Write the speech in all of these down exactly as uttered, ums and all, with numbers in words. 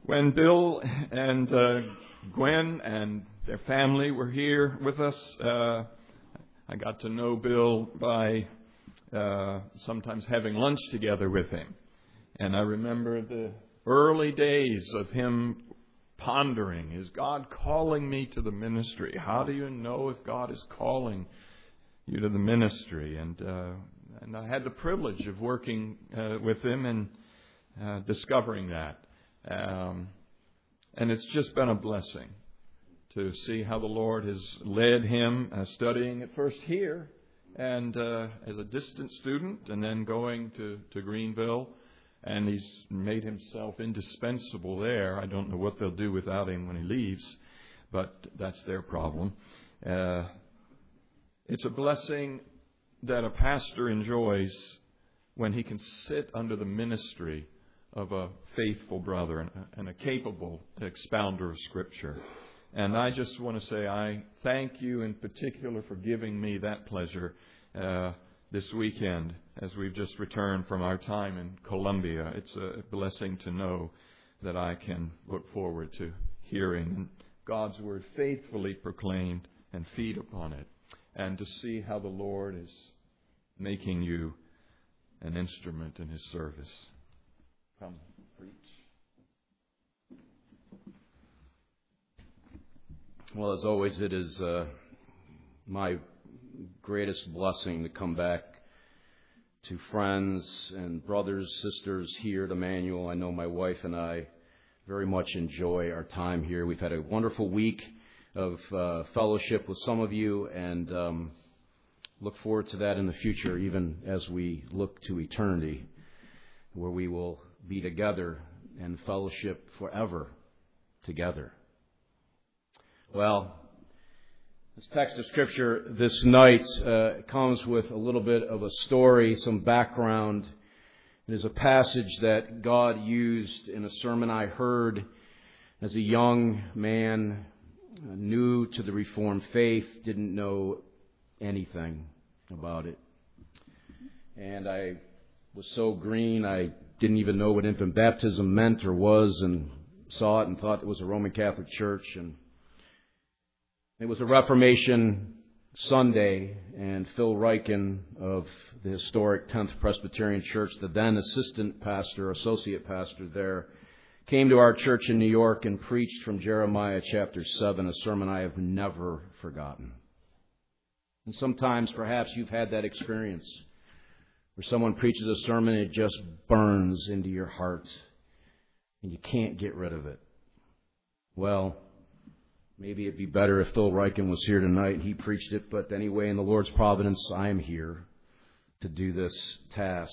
When Bill and uh, Gwen and their family were here with us, uh, I got to know Bill by uh, sometimes having lunch together with him. And I remember the early days of him pondering, is God calling me to the ministry? How do you know if God is calling you to the ministry? And uh, and I had the privilege of working uh, with him and uh, discovering that. Um, and it's just been a blessing to see how the Lord has led him, uh, studying at first here and uh, as a distant student, and then going to, to Greenville. And he's made himself indispensable there. I don't know what they'll do without him when he leaves, but that's their problem. Uh, it's a blessing that a pastor enjoys when he can sit under the ministry of a faithful brother and a, and a capable expounder of Scripture. And I just want to say I thank you in particular for giving me that pleasure uh, this weekend as we've just returned from our time in Columbia. It's a blessing to know that I can look forward to hearing God's Word faithfully proclaimed and feed upon it, and to see how the Lord is making you an instrument in His service. Come, preach. Well, as always, it is uh, my greatest blessing to come back to friends and brothers, sisters here at Emmanuel. I know my wife and I very much enjoy our time here. We've had a wonderful week of uh, fellowship with some of you, and um, look forward to that in the future, even as we look to eternity, where we will be together and fellowship forever together. Well, this text of Scripture this night uh, comes with a little bit of a story, some background. It is a passage that God used in a sermon I heard as a young man, uh, new to the Reformed faith, didn't know anything about it. And I was so green, I didn't even know what infant baptism meant or was, and saw it and thought it was a Roman Catholic church. And it was a Reformation Sunday, and Phil Ryken of the historic tenth Presbyterian Church, the then assistant pastor, associate pastor there, came to our church in New York and preached from Jeremiah chapter seven, a sermon I have never forgotten. And sometimes perhaps you've had that experience where someone preaches a sermon and it just burns into your heart and you can't get rid of it. Well, maybe it'd be better if Phil Ryken was here tonight and he preached it, but anyway, in the Lord's providence, I am here to do this task.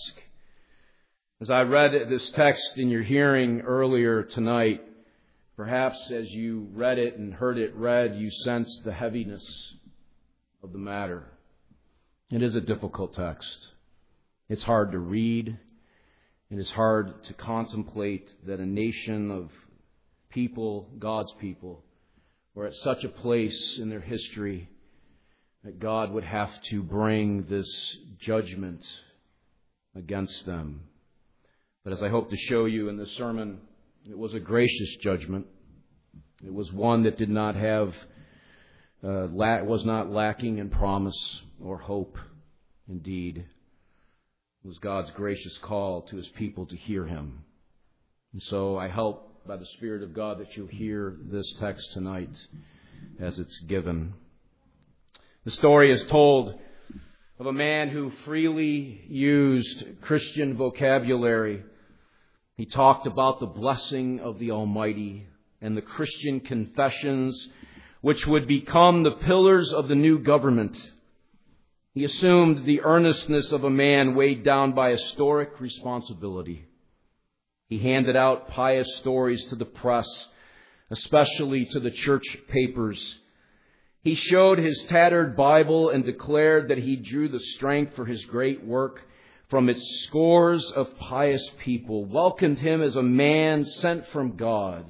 As I read this text in your hearing earlier tonight, perhaps as you read it and heard it read, you sensed the heaviness of the matter. It is a difficult text. It's hard to read. It is hard to contemplate that a nation of people, God's people, were at such a place in their history that God would have to bring this judgment against them. But as I hope to show you in this sermon, it was a gracious judgment. It was one that did not have, uh, la- was not lacking in promise or hope. Indeed, it was God's gracious call to His people to hear Him. And so I hope by the Spirit of God that you'll hear this text tonight as it's given. The story is told of a man who freely used Christian vocabulary. He talked about the blessing of the Almighty and the Christian confessions which would become the pillars of the new government. He assumed the earnestness of a man weighed down by historic responsibility. He handed out pious stories to the press, especially to the church papers. He showed his tattered Bible and declared that he drew the strength for his great work from its scores of pious people, welcomed him as a man sent from God.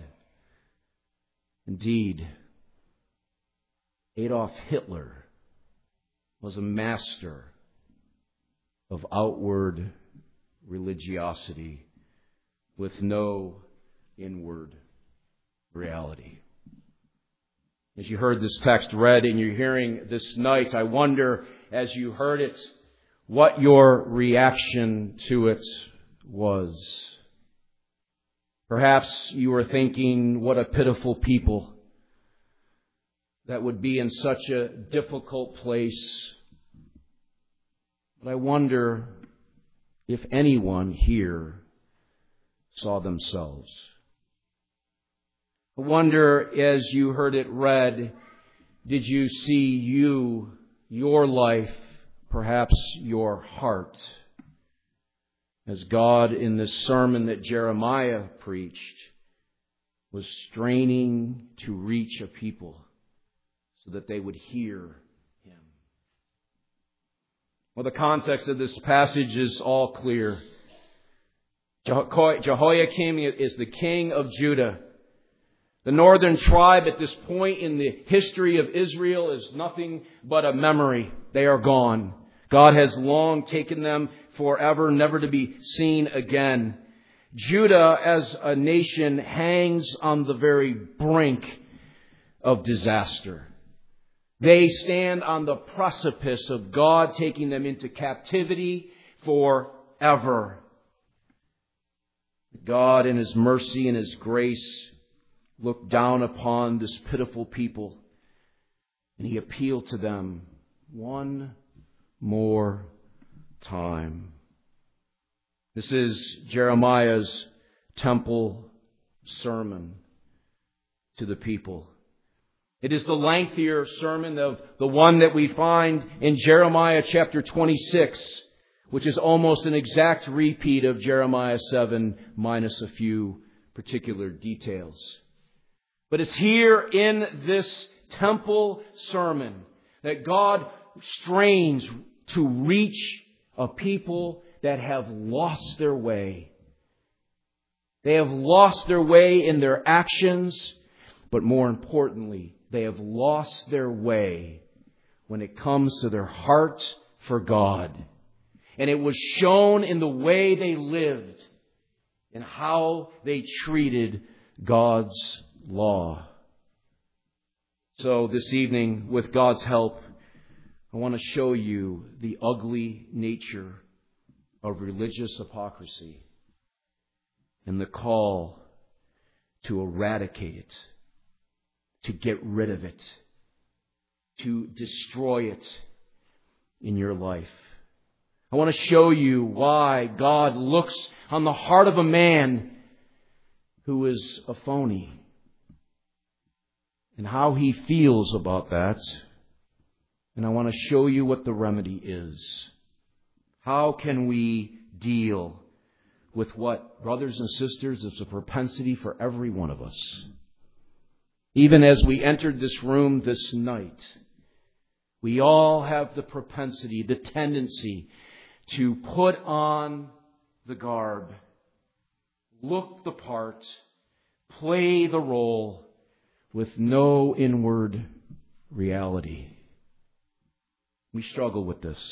Indeed, Adolf Hitler was a master of outward religiosity with no inward reality. As you heard this text read in your hearing this night, I wonder, as you heard it, what your reaction to it was. Perhaps you were thinking, what a pitiful people that would be in such a difficult place. But I wonder if anyone here saw themselves. I wonder, as you heard it read, did you see you, your life, perhaps your heart, as God in this sermon that Jeremiah preached was straining to reach a people so that they would hear Him? Well, the context of this passage is all clear. Jehoiakim is the king of Judah. The northern tribe at this point in the history of Israel is nothing but a memory. They are gone. God has long taken them forever, never to be seen again. Judah as a nation hangs on the very brink of disaster. They stand on the precipice of God taking them into captivity forever. God in His mercy and His grace looked down upon this pitiful people, and He appealed to them one more time. This is Jeremiah's temple sermon to the people. It is the lengthier sermon of the one that we find in Jeremiah chapter twenty-six, which is almost an exact repeat of Jeremiah seven minus a few particular details. But it's here in this temple sermon that God strains to reach a people that have lost their way. They have lost their way in their actions, but more importantly, they have lost their way when it comes to their heart for God. And it was shown in the way they lived and how they treated God's law. So this evening, with God's help, I want to show you the ugly nature of religious hypocrisy and the call to eradicate it, to get rid of it, to destroy it in your life. I want to show you why God looks on the heart of a man who is a phony and how He feels about that. And I want to show you what the remedy is. How can we deal with what, brothers and sisters, is a propensity for every one of us? Even as we entered this room this night, we all have the propensity, the tendency to put on the garb, look the part, play the role with no inward reality. We struggle with this.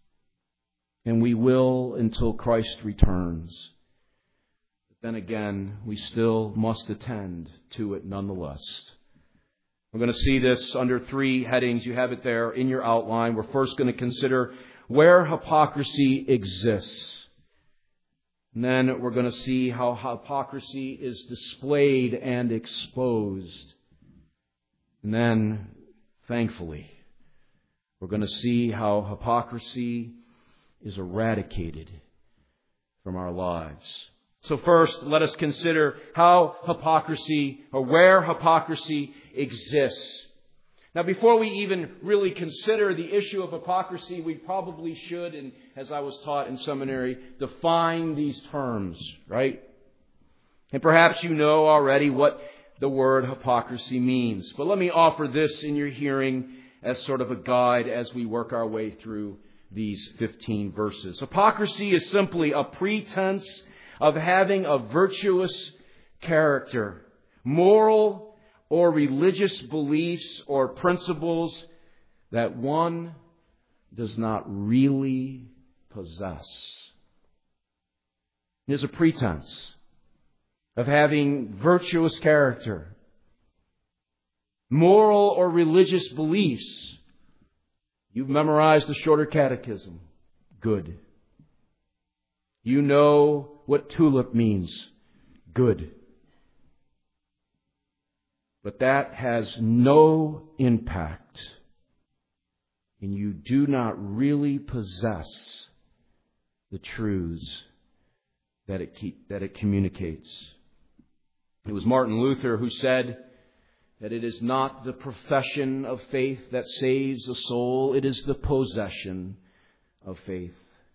And we will until Christ returns. But then again, we still must attend to it nonetheless. We're going to see this under three headings. You have it there in your outline. We're first going to consider where hypocrisy exists. And then we're going to see how hypocrisy is displayed and exposed. And then, thankfully, we're going to see how hypocrisy is eradicated from our lives. So first, let us consider how hypocrisy, or where hypocrisy exists. Now, before we even really consider the issue of hypocrisy, we probably should, and as I was taught in seminary, define these terms, right? And perhaps you know already what the word hypocrisy means. But let me offer this in your hearing as sort of a guide as we work our way through these fifteen verses. Hypocrisy is simply a pretense of having a virtuous character, moral or religious beliefs or principles that one does not really possess. It is a pretense of having virtuous character, moral or religious beliefs. You've memorized the Shorter Catechism. Good. You know what tulip means. Good. But that has no impact, and you do not really possess the truths that it keep, that it communicates. It was Martin Luther who said that it is not the profession of faith that saves a soul, it is the possession of faith.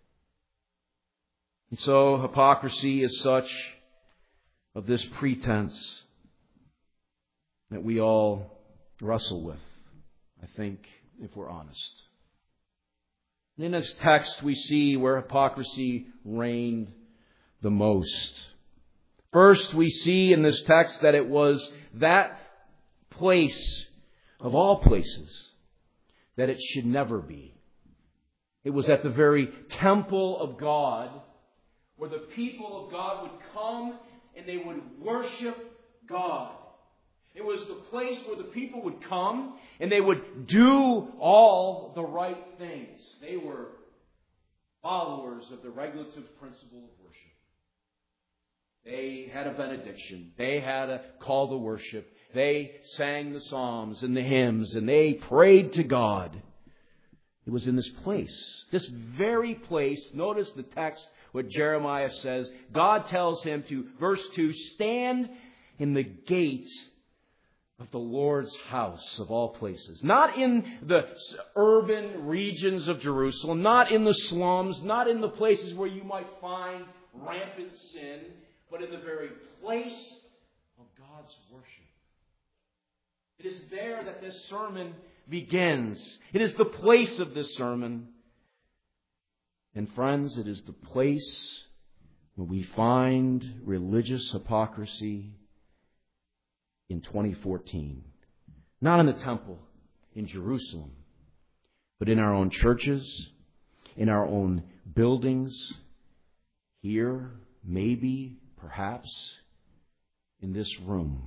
And so hypocrisy is such of this pretense that we all wrestle with, I think, if we're honest. In this text, we see where hypocrisy reigned the most. First, we see in this text that it was that place of all places that it should never be. It was at the very temple of God where the people of God would come and they would worship God. It was the place where the people would come and they would do all the right things. They were followers of the regulative principle of worship. They had a benediction. They had a call to worship. They sang the psalms and the hymns and they prayed to God. It was in this place, this very place. Notice the text, what Jeremiah says. God tells him to, verse two, stand in the gate of the Lord's house of all places. Not in the urban regions of Jerusalem, not in the slums, not in the places where you might find rampant sin, but in the very place of God's worship. It is there that this sermon begins. It is the place of this sermon. And friends, it is the place where we find religious hypocrisy in twenty fourteen. Not in the temple in Jerusalem, but in our own churches, in our own buildings, here, maybe, perhaps, in this room.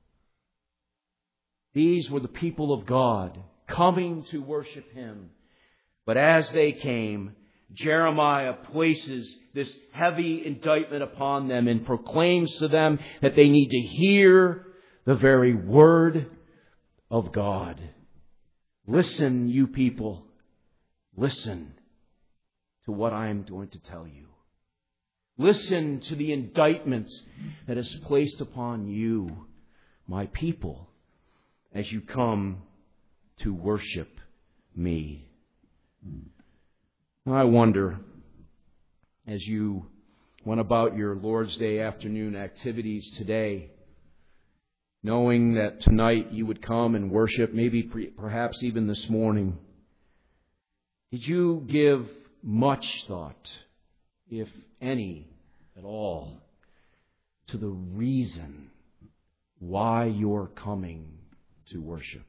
These were the people of God coming to worship Him. But as they came, Jeremiah places this heavy indictment upon them and proclaims to them that they need to hear the very word of God. Listen, you people. Listen to what I am going to tell you. Listen to the indictment that is placed upon you, my people, as you come to worship me. I wonder, as you went about your Lord's Day afternoon activities today, knowing that tonight you would come and worship, maybe perhaps even this morning, did you give much thought, if any at all, to the reason why you're coming to worship?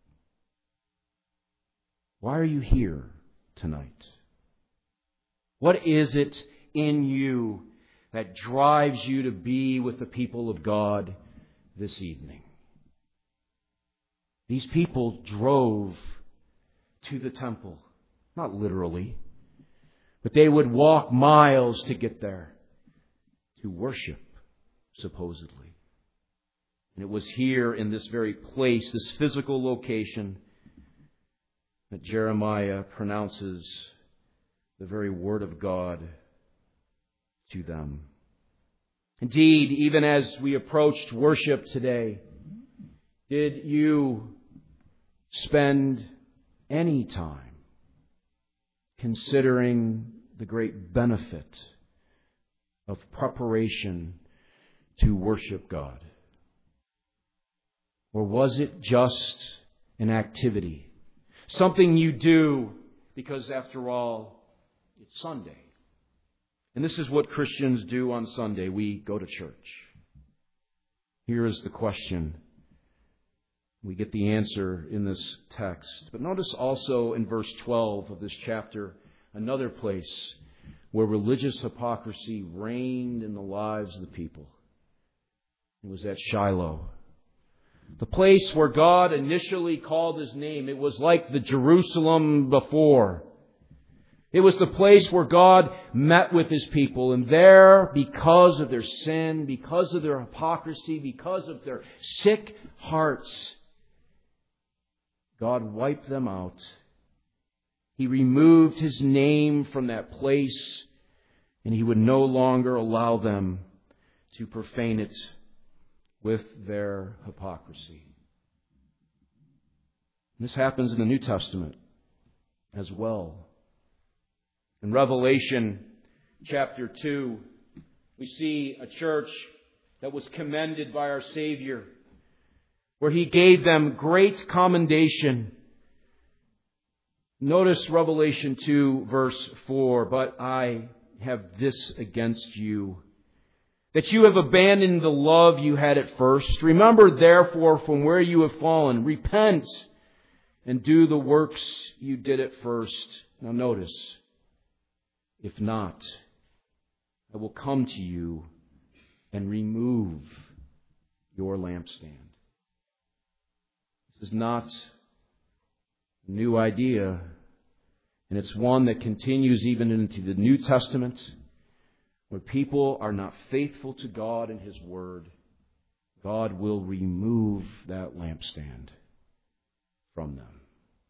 Why are you here tonight? What is it in you that drives you to be with the people of God this evening? These people drove to the temple, not literally, but they would walk miles to get there, to worship, supposedly. And it was here in this very place, this physical location, that Jeremiah pronounces the very word of God to them. Indeed, even as we approached worship today, did you spend any time considering the great benefit of preparation to worship God? Or was it just an activity? Something you do because, after all, it's Sunday. And this is what Christians do on Sunday. We go to church. Here is the question. We get the answer in this text. But notice also in verse twelve of this chapter, another place where religious hypocrisy reigned in the lives of the people. It was at Shiloh. The place where God initially called His name. It was like the Jerusalem before. It was the place where God met with His people. And there, because of their sin, because of their hypocrisy, because of their sick hearts, God wiped them out. He removed His name from that place, and He would no longer allow them to profane it with their hypocrisy. This happens in the New Testament as well. In Revelation chapter two, we see a church that was commended by our Savior, where He gave them great commendation. Notice Revelation two, verse four, "But I have this against you, that you have abandoned the love you had at first. Remember, therefore, from where you have fallen, repent and do the works you did at first." Now notice, "If not, I will come to you and remove your lampstand." This is not a new idea, and it's one that continues even into the New Testament. When people are not faithful to God and His Word, God will remove that lampstand from them.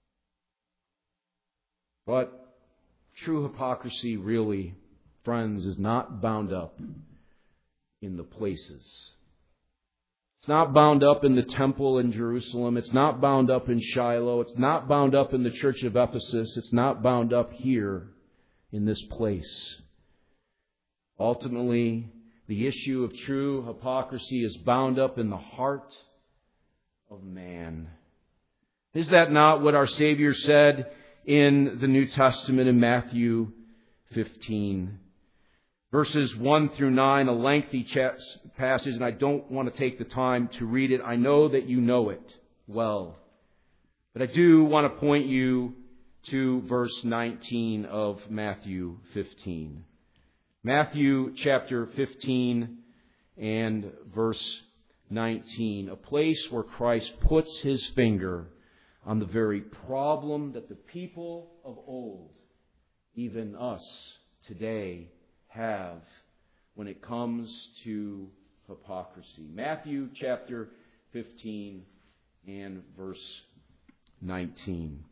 But true hypocrisy really, friends, is not bound up in the places. It's not bound up in the temple in Jerusalem. It's not bound up in Shiloh. It's not bound up in the church of Ephesus. It's not bound up here in this place. Ultimately, the issue of true hypocrisy is bound up in the heart of man. Is that not what our Savior said in the New Testament in Matthew fifteen? Verses one through nine, a lengthy passage, and I don't want to take the time to read it. I know that you know it well. But I do want to point you to verse nineteen of Matthew fifteen. Matthew chapter fifteen and verse nineteen. A place where Christ puts His finger on the very problem that the people of old, even us today, have when it comes to hypocrisy. Matthew chapter fifteen and verse nineteen.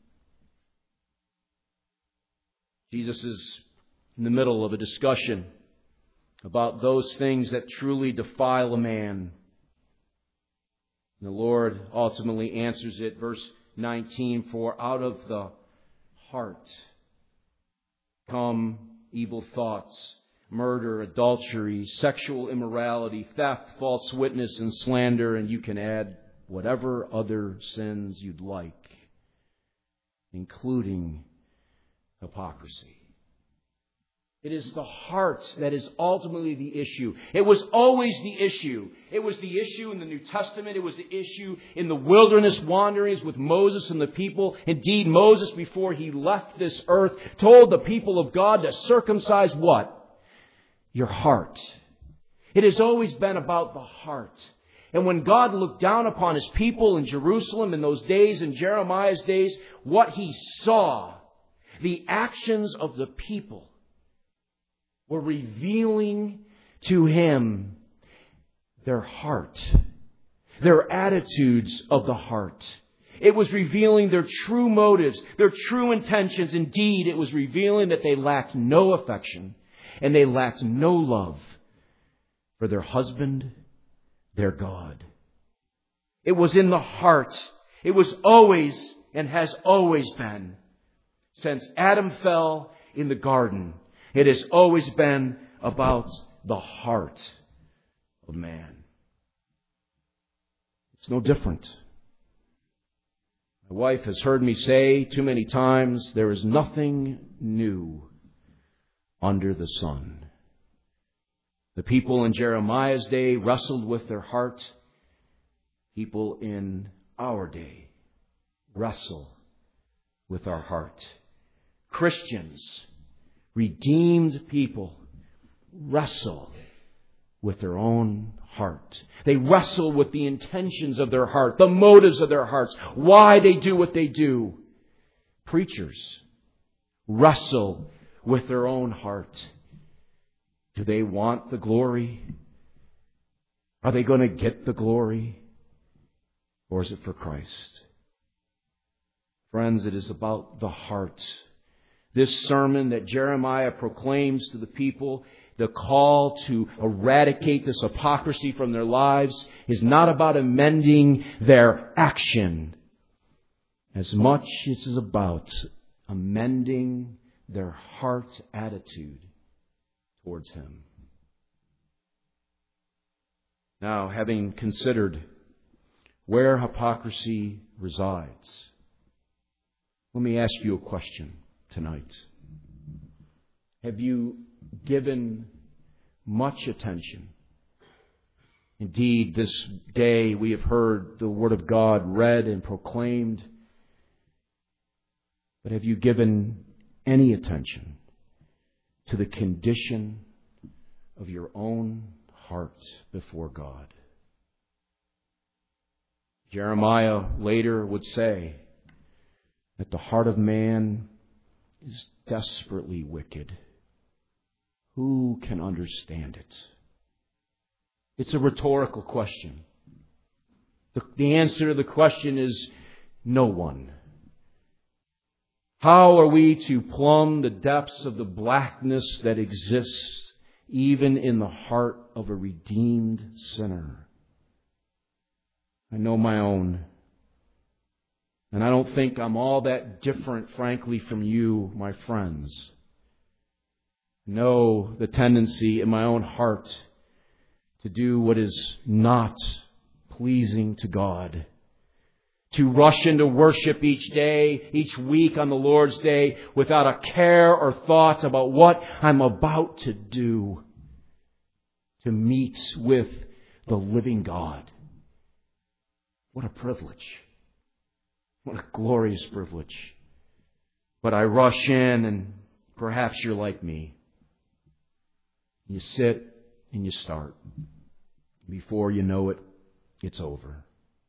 Jesus is in the middle of a discussion about those things that truly defile a man. And the Lord ultimately answers it. Verse nineteen, "For out of the heart come evil thoughts, murder, adultery, sexual immorality, theft, false witness, and slander," and you can add whatever other sins you'd like, including hypocrisy. It is the heart that is ultimately the issue. It was always the issue. It was the issue in the New Testament. It was the issue in the wilderness wanderings with Moses and the people. Indeed, Moses, before he left this earth, told the people of God to circumcise what? Your heart. It has always been about the heart. And when God looked down upon His people in Jerusalem in those days, in Jeremiah's days, what He saw, the actions of the people, were revealing to Him their heart, their attitudes of the heart. It was revealing their true motives, their true intentions. Indeed, it was revealing that they lacked no affection and they lacked no love for their husband, their God. It was in the heart. It was always and has always been. Since Adam fell in the garden, it has always been about the heart of man. It's no different. My wife has heard me say too many times, there is nothing new under the sun. The people in Jeremiah's day wrestled with their heart. People in our day wrestle with our heart. Christians, redeemed people, wrestle with their own heart. They wrestle with the intentions of their heart, the motives of their hearts, why they do what they do. Preachers wrestle with their own heart. Do they want the glory? Are they going to get the glory? Or is it for Christ? Friends, it is about the heart. This sermon that Jeremiah proclaims to the people, the call to eradicate this hypocrisy from their lives, is not about amending their action as much as it is about amending their heart attitude towards Him. Now, having considered where hypocrisy resides, let me ask you a question tonight. Have you given much attention? Indeed, this day we have heard the Word of God read and proclaimed. But have you given any attention to the condition of your own heart before God? Jeremiah later would say that the heart of man is desperately wicked. Who can understand it? It's a rhetorical question. The, the answer to the question is no one. How are we to plumb the depths of the blackness that exists even in the heart of a redeemed sinner? I know my own. And I don't think I'm all that different, frankly, from you, my friends. I know the tendency in my own heart to do what is not pleasing to God. To rush into worship each day, each week on the Lord's Day, without a care or thought about what I'm about to do to meet with the living God. What a privilege. What a glorious privilege. But I rush in, and perhaps you're like me. You sit and you start. Before you know it, it's over.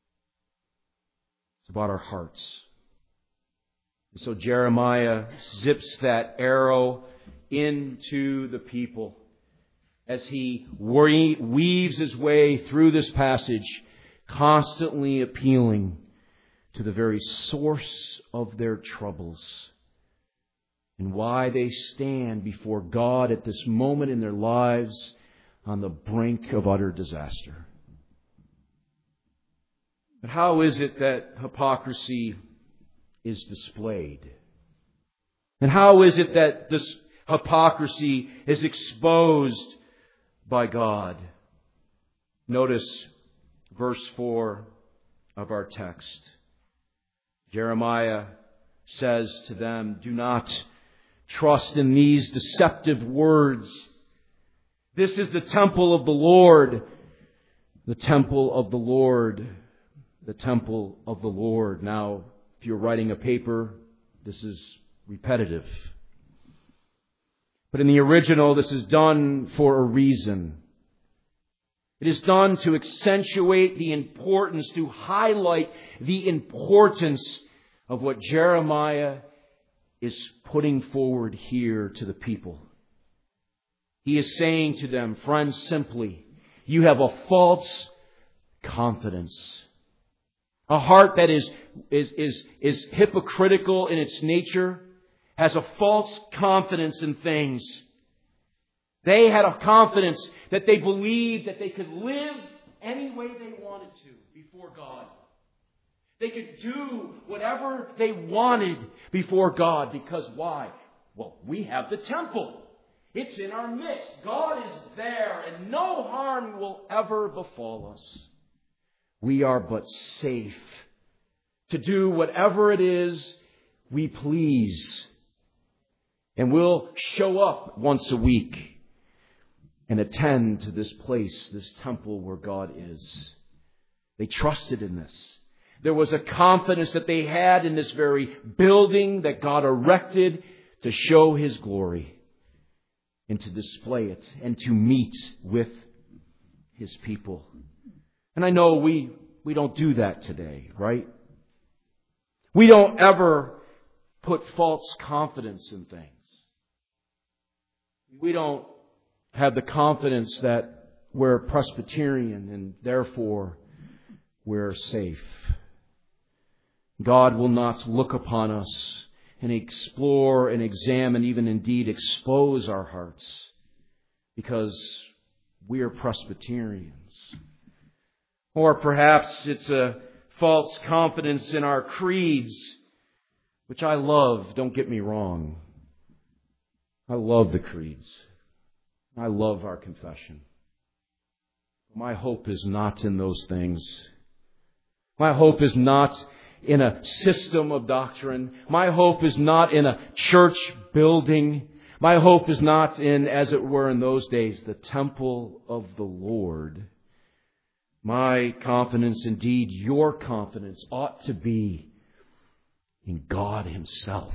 It's about our hearts. And so Jeremiah zips that arrow into the people as he weaves his way through this passage, constantly appealing to the very source of their troubles and why they stand before God at this moment in their lives on the brink of utter disaster. But how is it that hypocrisy is displayed? And how is it that this hypocrisy is exposed by God? Notice verse four of our text. Jeremiah says to them, do not trust in these deceptive words. This is the temple of the Lord. The temple of the Lord. The temple of the Lord. Now, if you're writing a paper, this is repetitive. But in the original, this is done for a reason. It is done to accentuate the importance, to highlight the importance of what Jeremiah is putting forward here to the people. He is saying to them, friends, simply, you have a false confidence. A heart that is, is, is, is hypocritical in its nature, has a false confidence in things. They had a confidence that they believed that they could live any way they wanted to before God. They could do whatever they wanted before God. Because why? Well, we have the temple. It's in our midst. God is there, and no harm will ever befall us. We are but safe to do whatever it is we please. And we'll show up once a week and attend to this place, this temple where God is. They trusted in this. There was a confidence that they had in this very building that God erected to show His glory and to display it and to meet with His people. And I know we, we don't do that today, right? We don't ever put false confidence in things. We don't have the confidence that we're Presbyterian and therefore we're safe. God will not look upon us and explore and examine, even indeed expose our hearts, because we are Presbyterians. Or perhaps it's a false confidence in our creeds, which I love, don't get me wrong. I love the creeds. I love our confession. My hope is not in those things. My hope is not in a system of doctrine. My hope is not in a church building. My hope is not in, as it were in those days, the temple of the Lord. My confidence, indeed your confidence, ought to be in God Himself.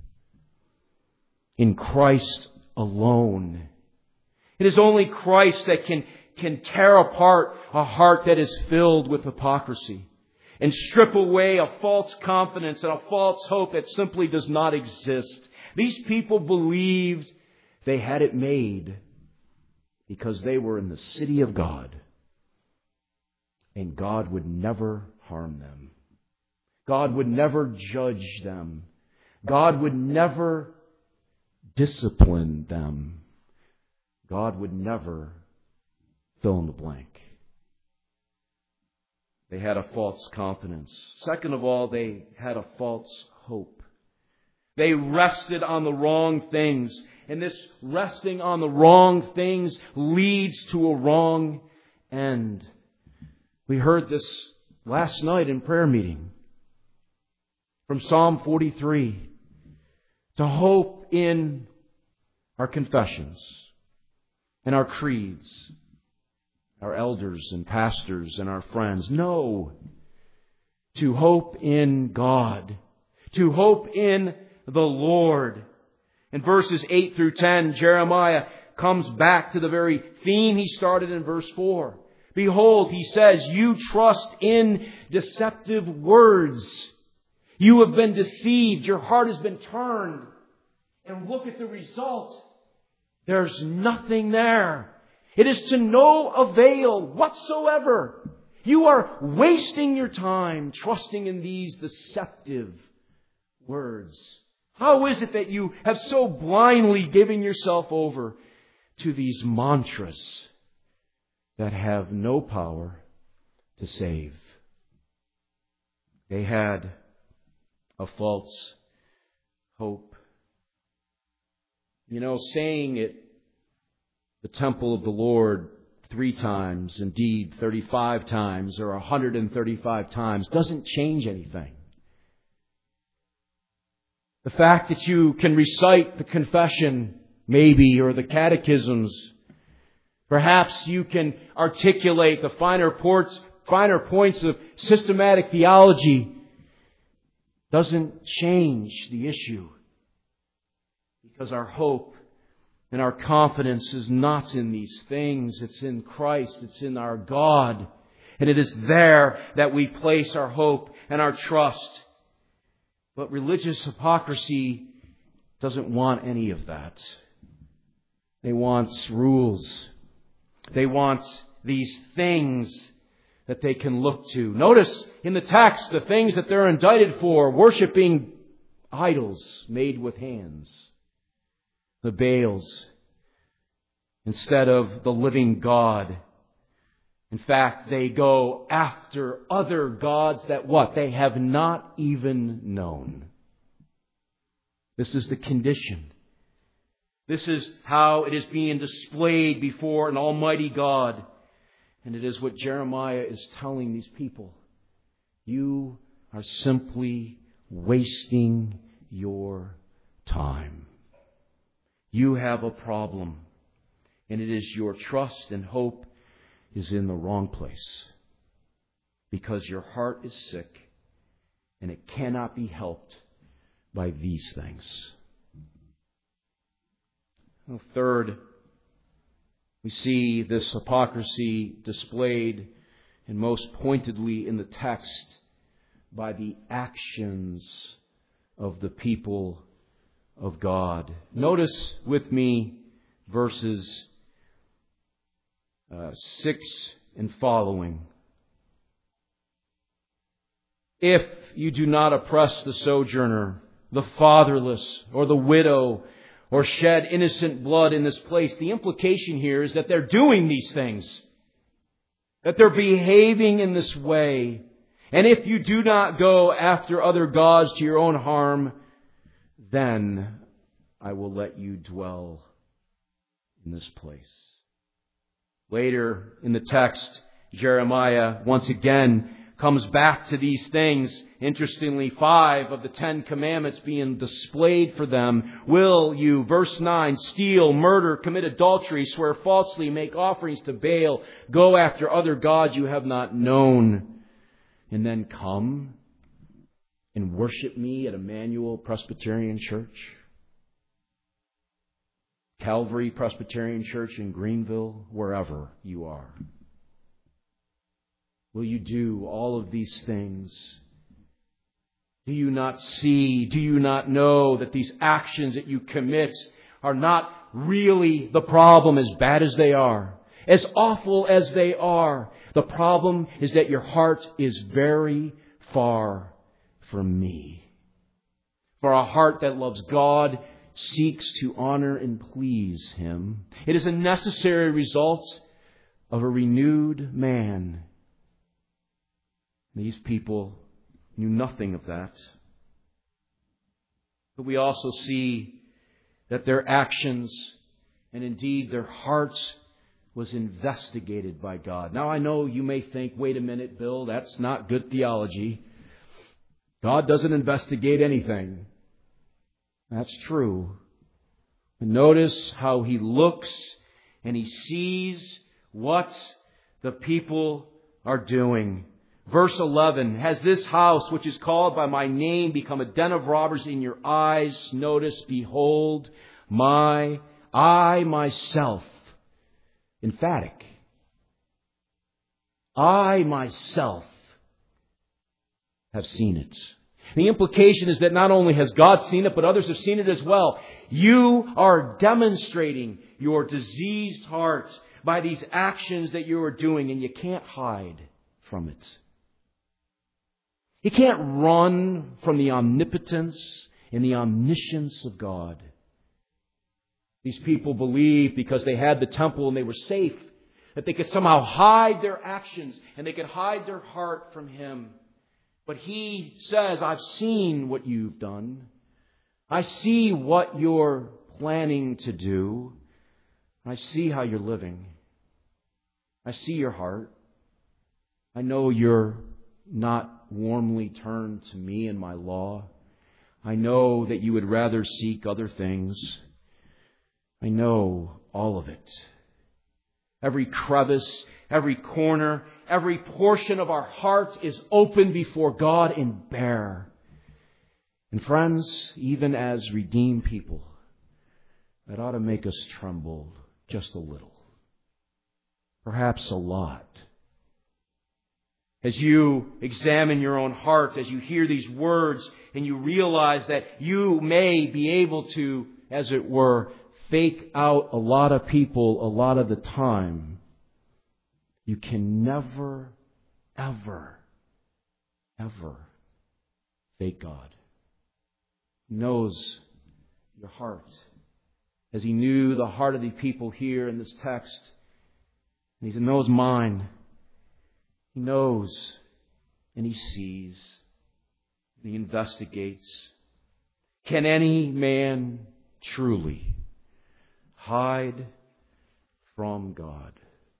In Christ alone. It is only Christ that can, can tear apart a heart that is filled with hypocrisy and strip away a false confidence and a false hope that simply does not exist. These people believed they had it made because they were in the city of God, and God would never harm them. God would never judge them. God would never discipline them. God would never fill in the blank. They had a false confidence. Second of all, they had a false hope. They rested on the wrong things. And this resting on the wrong things leads to a wrong end. We heard this last night in prayer meeting from Psalm forty-three. To hope in our confessions and our creeds, our elders and pastors and our friends. No. To hope in God. To hope in the Lord. In verses eight through ten, Jeremiah comes back to the very theme he started in verse four. Behold, he says, you trust in deceptive words. You have been deceived. Your heart has been turned. And look at the result. There's nothing there. It is to no avail whatsoever. You are wasting your time trusting in these deceptive words. How is it that you have so blindly given yourself over to these mantras that have no power to save? They had a false hope. You know, saying it, the temple of the Lord, three times, indeed thirty-five times or one hundred thirty-five times, doesn't change anything. The fact that you can recite the confession, maybe, or the catechisms, perhaps you can articulate the finer ports, finer points of systematic theology, doesn't change the issue. Because our hope and our confidence is not in these things. It's in Christ. It's in our God. And it is there that we place our hope and our trust. But religious hypocrisy doesn't want any of that. They want rules. They want these things that they can look to. Notice in the text the things that they're indicted for: worshiping idols made with hands, the Baals, instead of the living God. In fact, they go after other gods that what? They have not even known. This is the condition. This is how it is being displayed before an almighty God. And it is what Jeremiah is telling these people. You are simply wasting your time. You have a problem. And it is your trust and hope is in the wrong place. Because your heart is sick and it cannot be helped by these things. Well, third, We see this hypocrisy displayed, and most pointedly in the text, by the actions of the people of God. Notice with me verses uh, six and following. If you do not oppress the sojourner, the fatherless, or the widow, or shed innocent blood in this place, the implication here is that they're doing these things, that they're behaving in this way. And if you do not go after other gods to your own harm, then I will let you dwell in this place. Later in the text, Jeremiah once again comes back to these things. Interestingly, five of the Ten Commandments being displayed for them. Will you, verse nine, steal, murder, commit adultery, swear falsely, make offerings to Baal, go after other gods you have not known, and then come and worship me at Emmanuel Presbyterian Church, Calvary Presbyterian Church in Greenville, wherever you are? Will you do all of these things? Do you not see, do you not know that these actions that you commit are not really the problem, as bad as they are, as awful as they are? The problem is that your heart is very far from me. For a heart that loves God seeks to honor and please Him. It is a necessary result of a renewed man. These people knew nothing of that. But we also see that their actions and indeed their hearts was investigated by God. Now I know you may think, wait a minute, Bill, that's not good theology. God doesn't investigate anything. That's true. But notice how He looks and He sees what the people are doing. Verse eleven, has this house, which is called by my name, become a den of robbers in your eyes? Notice, behold, my, I myself, emphatic, I myself have seen it. The implication is that not only has God seen it, but others have seen it as well. You are demonstrating your diseased heart by these actions that you are doing, and you can't hide from it. You can't run from the omnipotence and the omniscience of God. These people believed because they had the temple and they were safe, that they could somehow hide their actions and they could hide their heart from Him. But He says, I've seen what you've done. I see what you're planning to do. I see how you're living. I see your heart. I know you're not warmly turned to me and my law. I know that you would rather seek other things. I know all of it. Every crevice, every corner, every portion of our hearts is open before God and bare. And friends, even as redeemed people, that ought to make us tremble just a little. Perhaps a lot. As you examine your own heart, as you hear these words, and you realize that you may be able to, as it were, fake out a lot of people a lot of the time, you can never, ever, ever fake God. He knows your heart. As He knew the heart of the people here in this text, and He knows mine. He knows and He sees and He investigates. Can any man truly hide from God?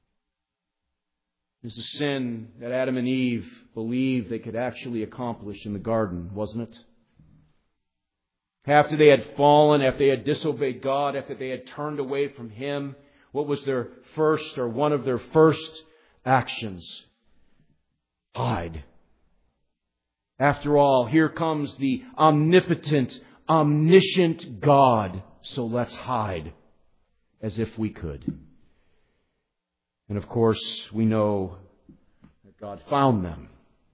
It's a sin that Adam and Eve believed they could actually accomplish in the garden, wasn't it? After they had fallen, after they had disobeyed God, after they had turned away from Him, what was their first or one of their first actions? Hide. After all, here comes the omnipotent, omniscient God. So let's hide as if we could. And of course, we know that God found them.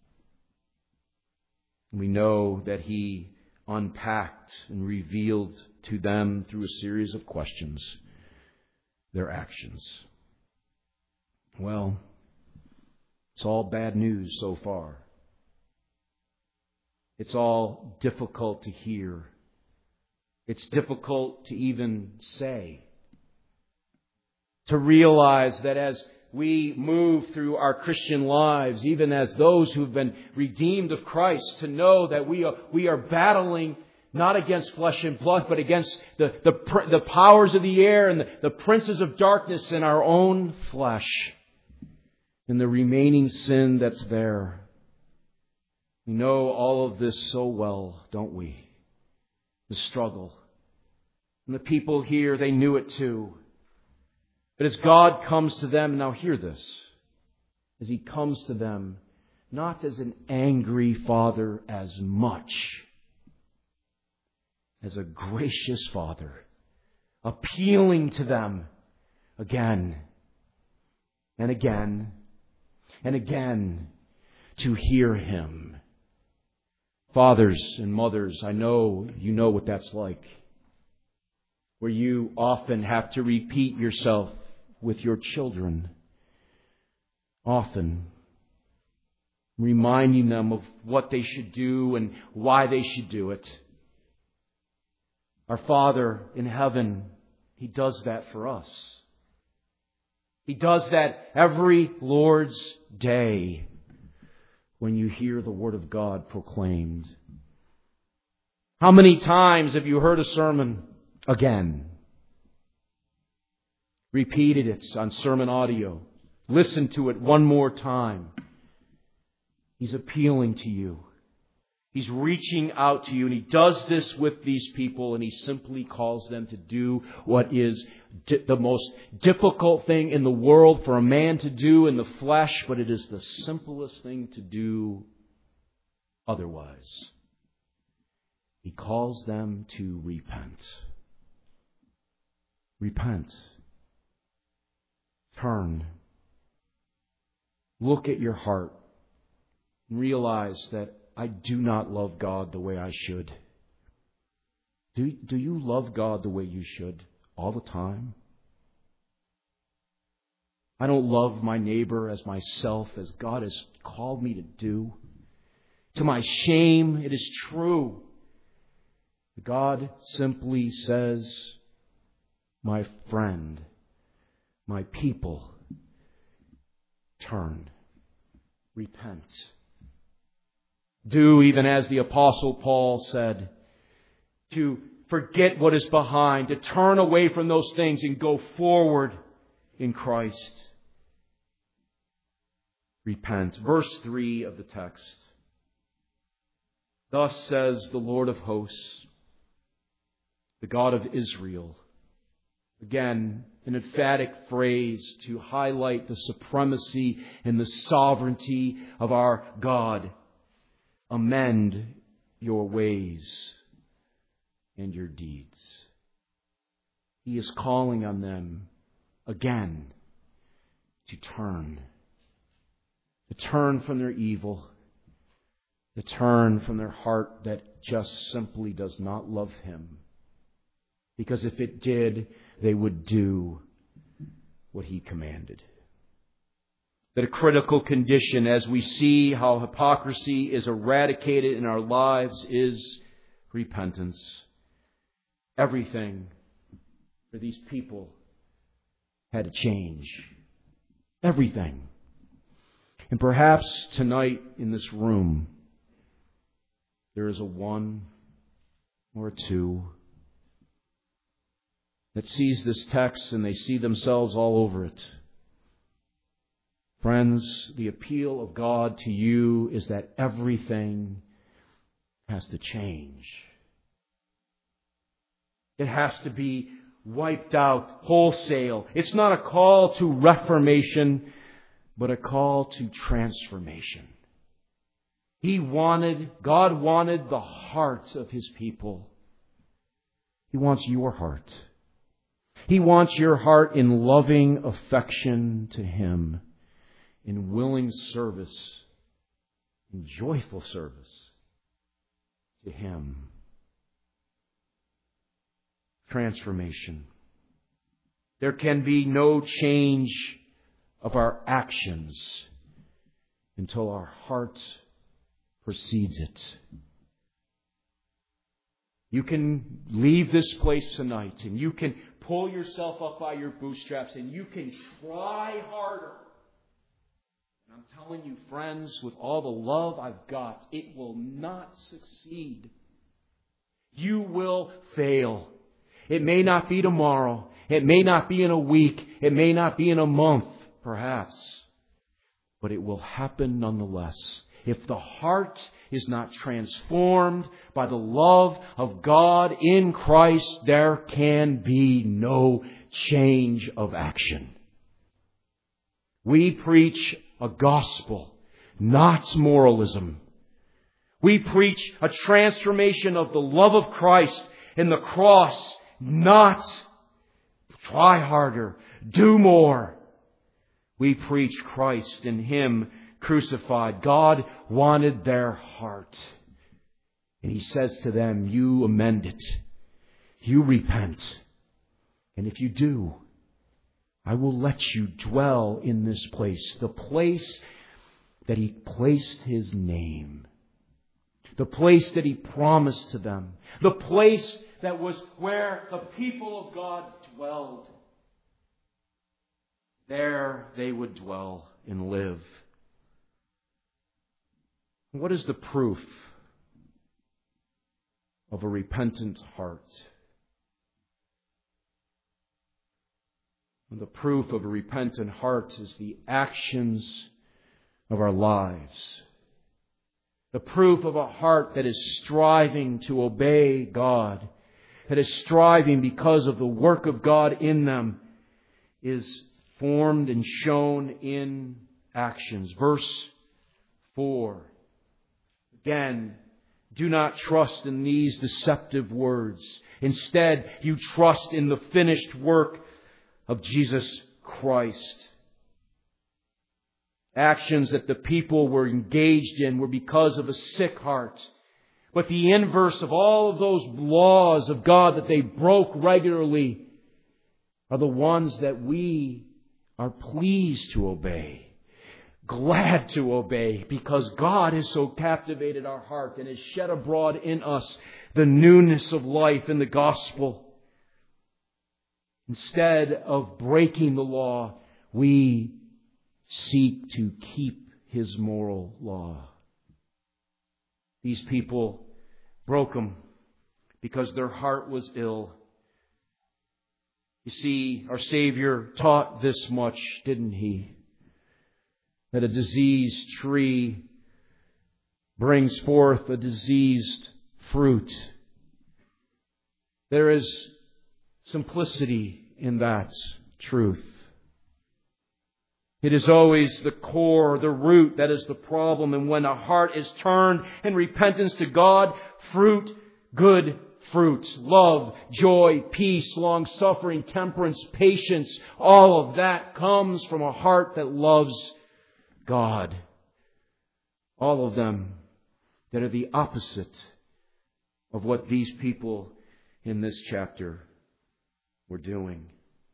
We know that He unpacked and revealed to them through a series of questions their actions. Well, it's all bad news so far. It's all difficult to hear. It's difficult to even say. To realize that as we move through our Christian lives, even as those who've been redeemed of Christ, to know that we are, we are battling not against flesh and blood, but against the, the, the powers of the air and the, the princes of darkness in our own flesh and the remaining sin that's there. We know all of this so well, don't we? The struggle. And the people here, they knew it too. But as God comes to them, now hear this, as He comes to them, not as an angry Father as much as a gracious Father, appealing to them again and again and again to hear Him. Fathers and mothers, I know you know what that's like, where you often have to repeat yourself with your children, often reminding them of what they should do and why they should do it. Our Father in heaven, He does that for us. He does that every Lord's Day when you hear the Word of God proclaimed. How many times have you heard a sermon again? Repeated it on sermon audio. Listen to it one more time. He's appealing to you. He's reaching out to you, and He does this with these people, and He simply calls them to do what is di- the most difficult thing in the world for a man to do in the flesh, but it is the simplest thing to do otherwise. He calls them to repent. Repent. Turn. Look at your heart and realize that I do not love God the way I should. Do, do you love God the way you should all the time? I don't love my neighbor as myself, as God has called me to do. To my shame, it is true. God simply says, my friend, my people, turn, repent. Do even as the Apostle Paul said, to forget what is behind, to turn away from those things and go forward in Christ. Repent. Verse three of the text. Thus says the Lord of hosts, the God of Israel. Again, an emphatic phrase to highlight the supremacy and the sovereignty of our God. Amend your ways and your deeds. He is calling on them again to turn. To turn from their evil. To turn from their heart that just simply does not love Him. Because if it did, they would do what He commanded. That a critical condition as we see how hypocrisy is eradicated in our lives is repentance. Everything for these people had to change. Everything. And perhaps tonight in this room, there is a one or a two that sees this text and they see themselves all over it. Friends, the appeal of God to you is that everything has to change. It has to be wiped out wholesale. It's not a call to reformation, but a call to transformation. He wanted, God wanted the hearts of His people. He wants your heart. He wants your heart in loving affection to Him, in willing service, in joyful service to Him. Transformation. There can be no change of our actions until our heart precedes it. You can leave this place tonight and you can pull yourself up by your bootstraps and you can try harder. And I'm telling you, friends, with all the love I've got, it will not succeed. You will fail. It may not be tomorrow. It may not be in a week. It may not be in a month, perhaps. But it will happen nonetheless. If the heart is not transformed by the love of God in Christ, there can be no change of action. We preach a gospel, not moralism. We preach a transformation of the love of Christ in the cross, not try harder, do more. We preach Christ and Him crucified. God wanted their heart. And He says to them, you amend it. You repent. And if you do, I will let you dwell in this place. The place that He placed His name. The place that He promised to them. The place that was where the people of God dwelled. There they would dwell and live. What is the proof of a repentant heart? The proof of a repentant heart is the actions of our lives. The proof of a heart that is striving to obey God, that is striving because of the work of God in them, is formed and shown in actions. Verse four. Again, do not trust in these deceptive words. Instead, you trust in the finished work of Jesus Christ. Actions that the people were engaged in were because of a sick heart. But the inverse of all of those laws of God that they broke regularly are the ones that we are pleased to obey. Glad to obey, because God has so captivated our heart and has shed abroad in us the newness of life in the gospel. Instead of breaking the law, we seek to keep His moral law. These people broke them because their heart was ill. You see, our Savior taught this much, didn't He? That a diseased tree brings forth a diseased fruit. There is simplicity in that truth. It is always the core, the root, that is the problem. And when a heart is turned in repentance to God, fruit, good fruit, love, joy, peace, long-suffering, temperance, patience, all of that comes from a heart that loves God. All of them that are the opposite of what these people in this chapter were doing.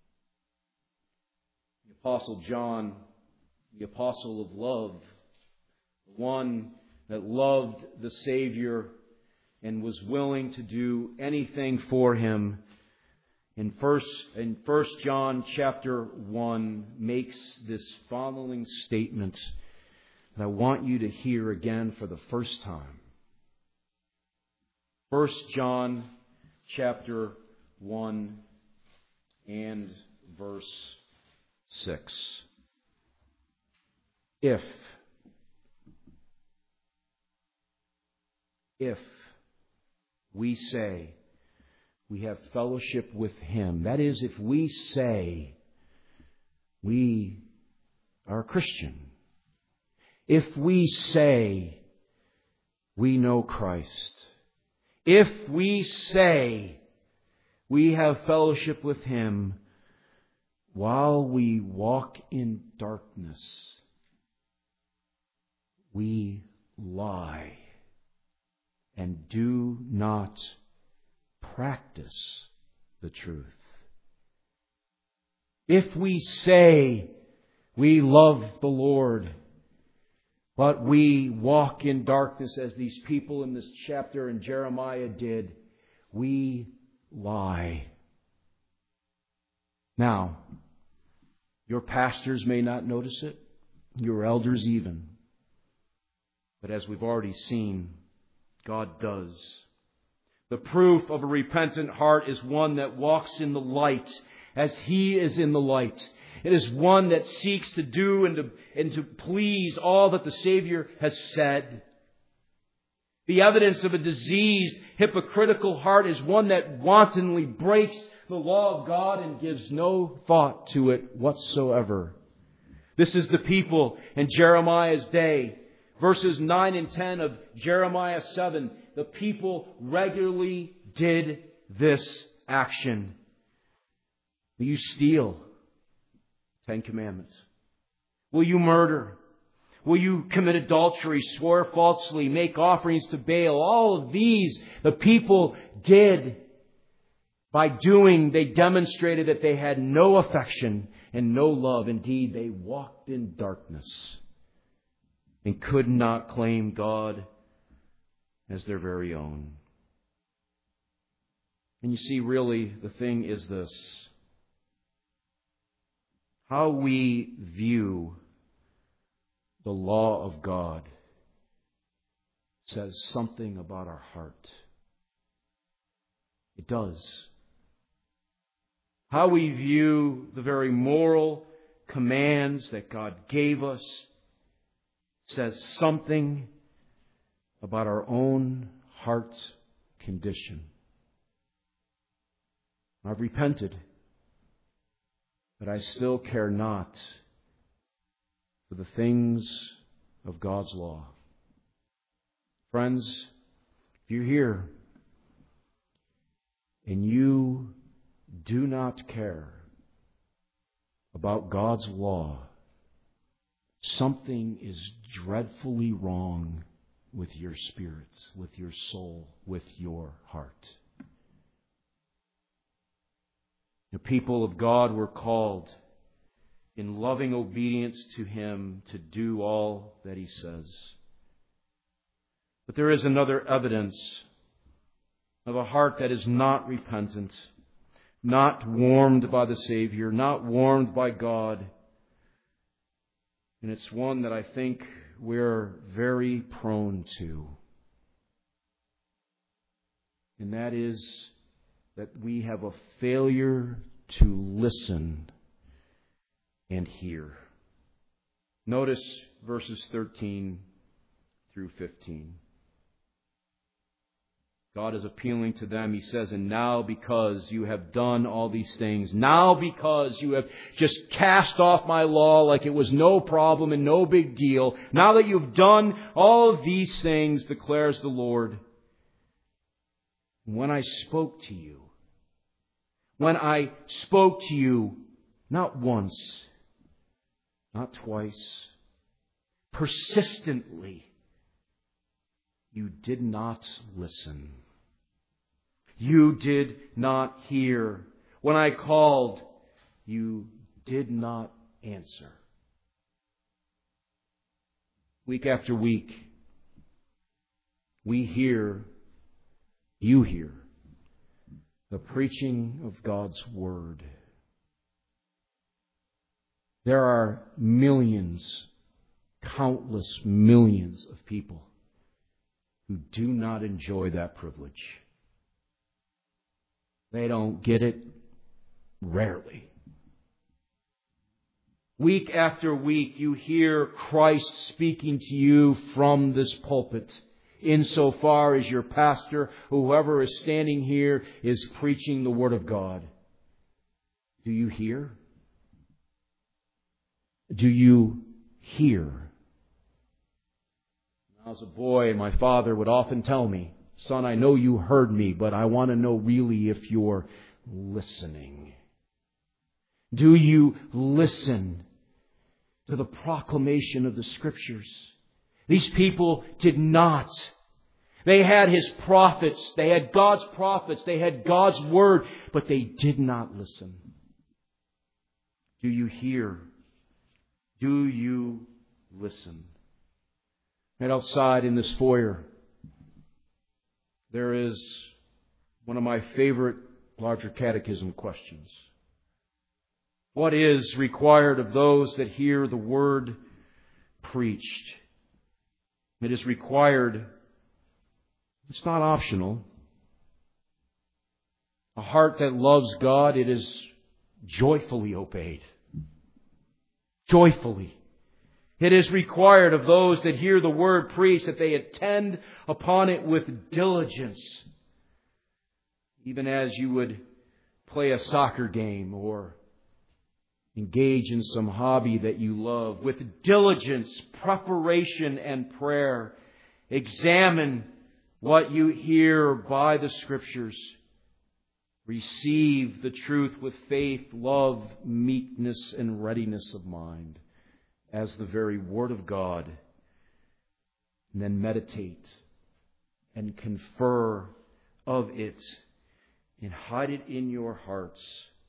The Apostle John, the apostle of love, the one that loved the Savior and was willing to do anything for Him, in first in First John chapter one makes this following statement that I want you to hear again for the first time. First John chapter one and verse six. If if we say we have fellowship with Him, that is, if we say we are a Christian, if we say we know Christ, if we say We have fellowship with Him while we walk in darkness. We lie and do not practice the truth. If we say we love the Lord, but we walk in darkness as these people in this chapter in Jeremiah did, we lie. Now, your pastors may not notice it, your elders even. But as we've already seen, God does. The proof of a repentant heart is one that walks in the light as He is in the light. It is one that seeks to do and to, and to please all that the Savior has said. The evidence of a diseased, hypocritical heart is one that wantonly breaks the law of God and gives no thought to it whatsoever. This is the people in Jeremiah's day. Verses nine and ten of Jeremiah seven. The people regularly did this action. Will you steal? Ten Commandments. Will you murder? Will you commit adultery, swear falsely, make offerings to Baal? All of these the people did. By doing, they demonstrated that they had no affection and no love. Indeed, they walked in darkness and could not claim God as their very own. And you see, really, the thing is this. How we view the law of God says something about our heart. It does. How we view the very moral commands that God gave us says something about our own heart's condition. I've repented, but I still care not for the things of God's law. Friends, if you're here and you do not care about God's law, something is dreadfully wrong with your spirits, with your soul, with your heart. The people of God were called in loving obedience to Him to do all that He says. But there is another evidence of a heart that is not repentant, not warmed by the Savior, not warmed by God. And it's one that I think we're very prone to. And that is that we have a failure to listen and hear. Notice verses thirteen through fifteen. God is appealing to them. He says, and now because you have done all these things, now because you have just cast off my law like it was no problem and no big deal, now that you've done all of these things, declares the Lord, when I spoke to you, when I spoke to you, not once, not twice, persistently, you did not listen. You did not hear. When I called, you did not answer. Week after week, we hear, you hear, the preaching of God's Word. There are millions, countless millions of people who do not enjoy that privilege. They don't get it rarely. Week after week, you hear Christ speaking to you from this pulpit, insofar as your pastor, whoever is standing here, is preaching the Word of God. Do you hear? Do you hear? When I was a boy, my father would often tell me, son, I know you heard me, but I want to know really if you're listening? Do you listen to the proclamation of the Scriptures? These people did not. They had His prophets. They had God's prophets. They had God's Word. But they did not listen. Do you hear? Do you listen? Right outside in this foyer, there is one of my favorite larger catechism questions. What is required of those that hear the Word preached? It is required. It's not optional. A heart that loves God, it is joyfully obeyed. Joyfully. It is required of those that hear the Word preached that they attend upon it with diligence. Even as you would play a soccer game or engage in some hobby that you love. With diligence, preparation, and prayer. Examine what you hear by the Scriptures. Receive the truth with faith, love, meekness, and readiness of mind as the very Word of God. And then meditate and confer of it and hide it in your hearts.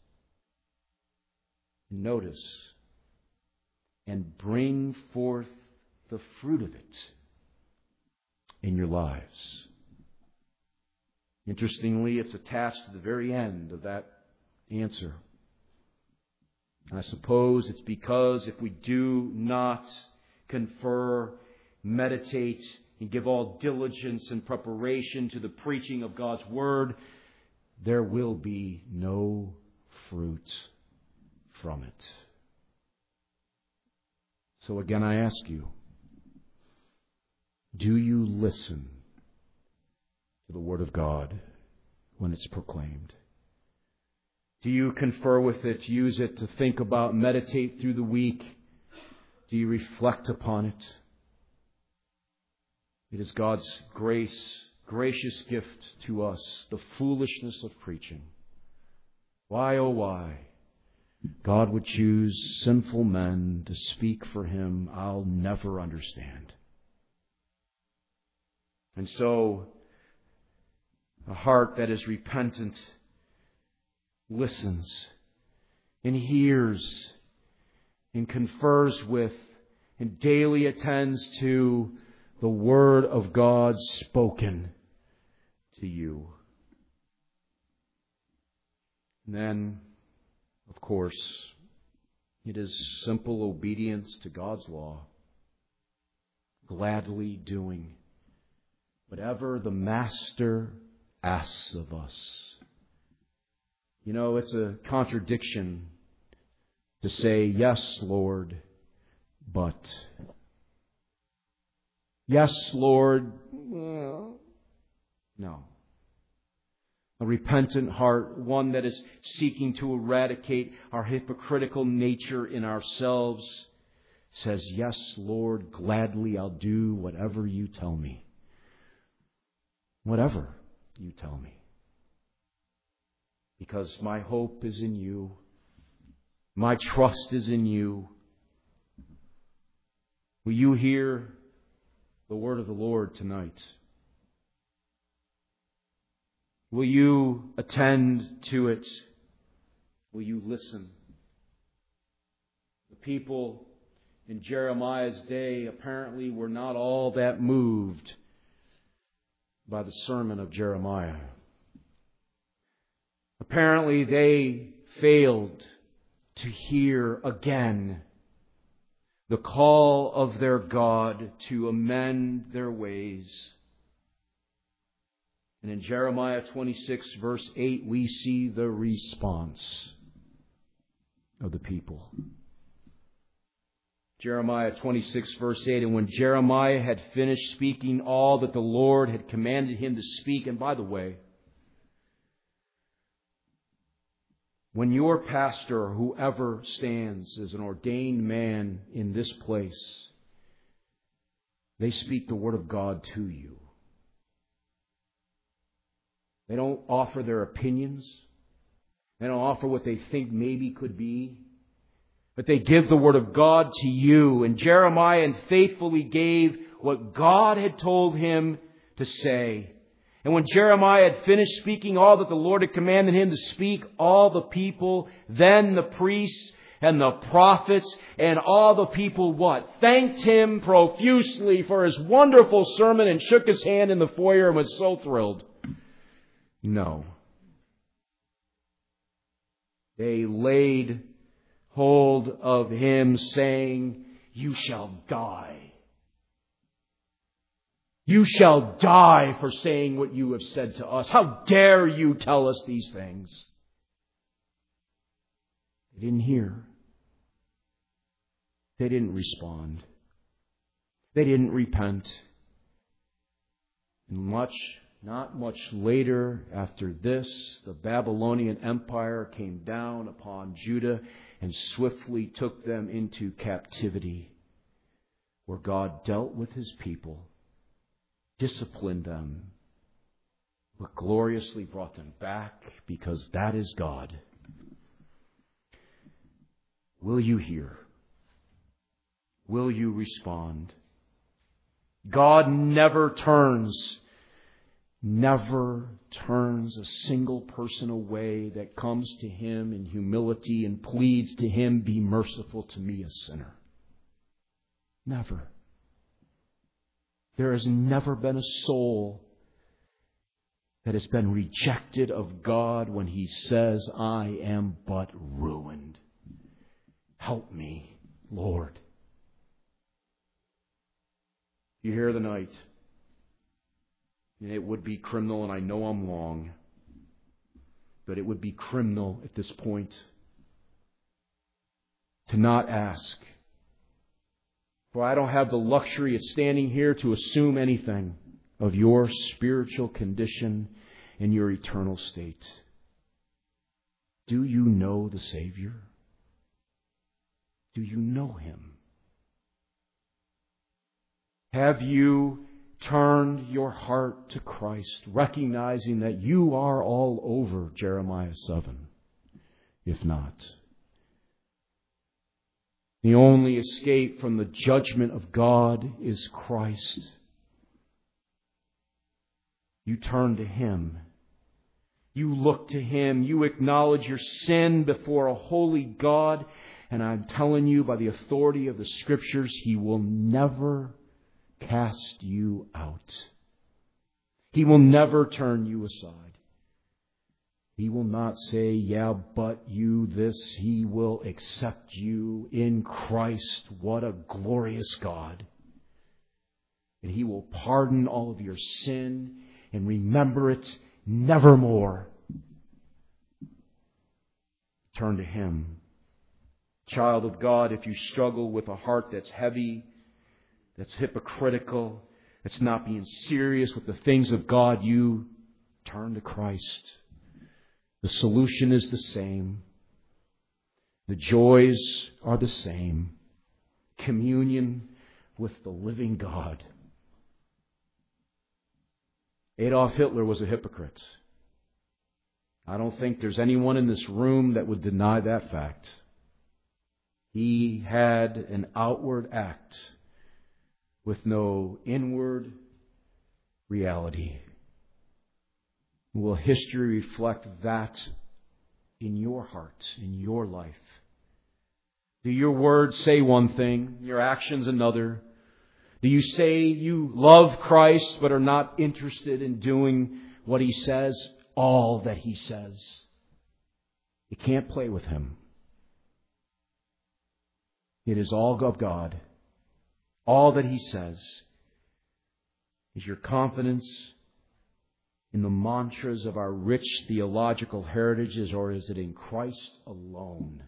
Notice and bring forth the fruit of it in your lives. Interestingly, it's attached to the very end of that answer. I suppose it's because if we do not confer, meditate, and give all diligence and preparation to the preaching of God's Word, there will be no fruit from it. So again, I ask you, do you listen to the Word of God when it's proclaimed? Do you confer with it, use it to think about, meditate through the week? Do you reflect upon it? It is God's grace, gracious gift to us, the foolishness of preaching. Why, oh why, God would choose sinful men to speak for Him, I'll never understand. And so, a heart that is repentant listens and hears and confers with and daily attends to the Word of God spoken to you. And then, of course, it is simple obedience to God's law, gladly doing whatever the Master asks of us. You know, it's a contradiction to say, yes, Lord, but. Yes, Lord, well, no. A repentant heart, one that is seeking to eradicate our hypocritical nature in ourselves, says, yes, Lord, gladly I'll do whatever you tell me. Whatever you tell me. Because my hope is in you. My trust is in you. Will you hear the word of the Lord tonight? Will you attend to it? Will you listen? The people in Jeremiah's day apparently were not all that moved by the sermon of Jeremiah. Apparently they failed to hear again the call of their God to amend their ways. And in Jeremiah twenty-six, verse eight, we see the response of the people. Jeremiah twenty-six, verse eight, and when Jeremiah had finished speaking all that the Lord had commanded him to speak, and by the way, when your pastor or whoever stands as an ordained man in this place, they speak the Word of God to you. They don't offer their opinions. They don't offer what they think maybe could be. But they give the Word of God to you. And Jeremiah faithfully gave what God had told him to say. And when Jeremiah had finished speaking all that the Lord had commanded him to speak, all the people, then the priests and the prophets and all the people what? Thanked him profusely for his wonderful sermon and shook his hand in the foyer and was so thrilled. No. They laid hold of him, saying, "You shall die. You shall die for saying what you have said to us. How dare you tell us these things?" They didn't hear. They didn't respond. They didn't repent. And much, not much later after this, the Babylonian Empire came down upon Judah and swiftly took them into captivity, where God dealt with His people, disciplined them, but gloriously brought them back, because that is God. Will you hear? Will you respond? God never turns, never turns a single person away that comes to Him in humility and pleads to Him, "Be merciful to me, a sinner." Never. There has never been a soul that has been rejected of God when He says, "I am but ruined. Help me, Lord." You hear the night. And it would be criminal, and I know I'm wrong, but it would be criminal at this point to not ask. For I don't have the luxury of standing here to assume anything of your spiritual condition and your eternal state. Do you know the Savior? Do you know Him? Have you turned your heart to Christ, recognizing that you are all over Jeremiah seven? If not, the only escape from the judgment of God is Christ. You turn to Him. You look to Him. You acknowledge your sin before a holy God. And I'm telling you, by the authority of the Scriptures, He will never cast you out. He will never turn you aside. He will not say, "Yeah, but you this." He will accept you in Christ. What a glorious God. And He will pardon all of your sin and remember it nevermore. Turn to Him. Child of God, if you struggle with a heart that's heavy, that's hypocritical, that's not being serious with the things of God, you turn to Christ. The solution is the same. The joys are the same. Communion with the living God. Adolf Hitler was a hypocrite. I don't think there's anyone in this room that would deny that fact. He had an outward act with no inward reality. Will history reflect that in your heart, in your life? Do your words say one thing, your actions another? Do you say you love Christ but are not interested in doing what He says, all that He says? You can't play with Him. It is all of God. All that He says. Is your confidence in the mantras of our rich theological heritages, or is it in Christ alone?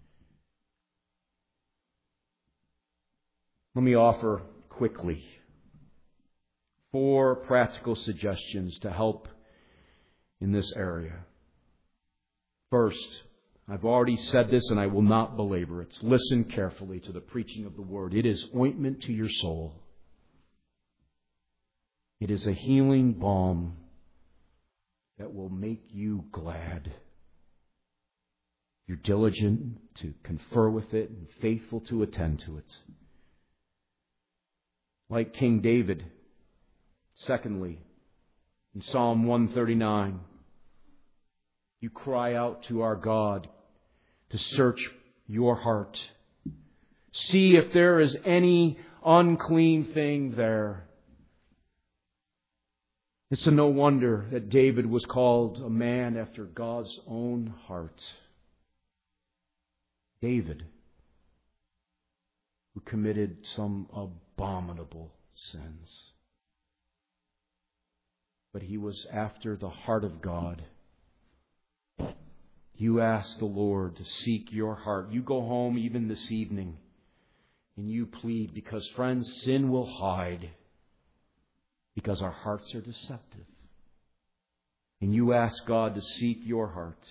Let me offer quickly four practical suggestions to help in this area. First, I've already said this and I will not belabor it. Listen carefully to the preaching of the Word. It is ointment to your soul. It is a healing balm that will make you glad. You're diligent to confer with it and faithful to attend to it. Like King David, secondly, in Psalm one thirty-nine, you cry out to our God to search your heart. See if there is any unclean thing there. It's a no wonder that David was called a man after God's own heart. David, who committed some abominable sins. But he was after the heart of God. You ask the Lord to seek your heart. You go home even this evening and you plead, because, friends, sin will hide because our hearts are deceptive. And you ask God to seek your heart.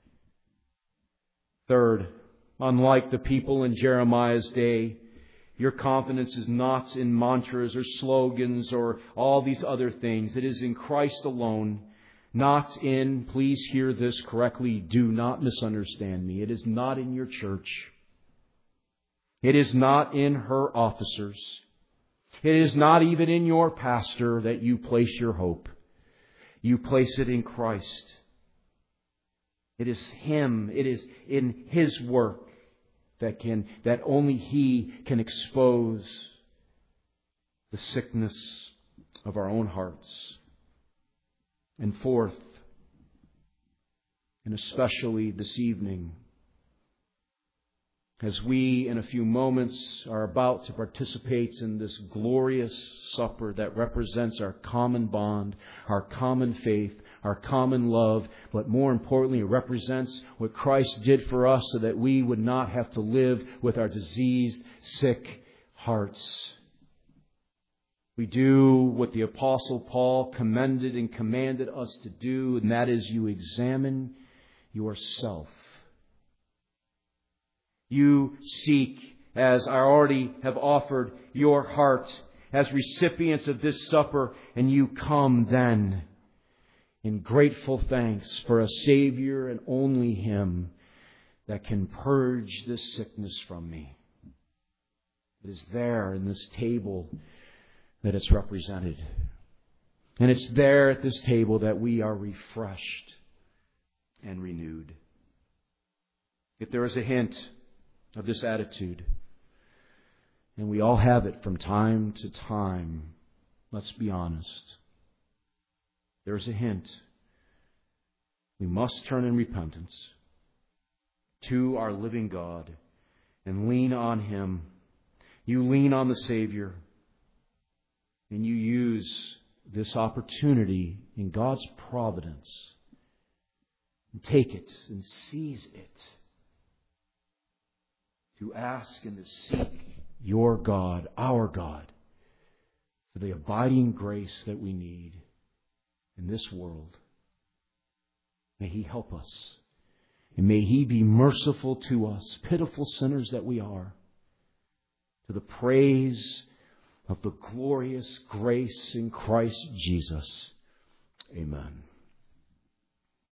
Third, unlike the people in Jeremiah's day, your confidence is not in mantras or slogans or all these other things. It is in Christ alone. Not in, please hear this correctly, do not misunderstand me. It is not in your church. It is not in her officers. It is not even in your pastor that you place your hope. You place it in Christ. It is Him. It is in His work that can, that only He can expose the sickness of our own hearts. And fourth, and especially this evening, as we in a few moments are about to participate in this glorious supper that represents our common bond, our common faith, our common love, but more importantly, it represents what Christ did for us so that we would not have to live with our diseased, sick hearts. We do what the Apostle Paul commended and commanded us to do, and that is you examine yourself. You seek, as I already have offered, your heart as recipients of this supper, and you come then in grateful thanks for a Savior and only Him that can purge this sickness from me. It is there in this table that it's represented. And it's there at this table that we are refreshed and renewed. If there is a hint of this attitude, and we all have it from time to time, let's be honest. There's a hint. We must turn in repentance to our living God and lean on Him. You lean on the Savior, and you use this opportunity in God's providence. And take it and seize it to ask and to seek your God, our God, for the abiding grace that we need in this world. May He help us. And may He be merciful to us, pitiful sinners that we are, to the praise of the glorious grace in Christ Jesus. Amen.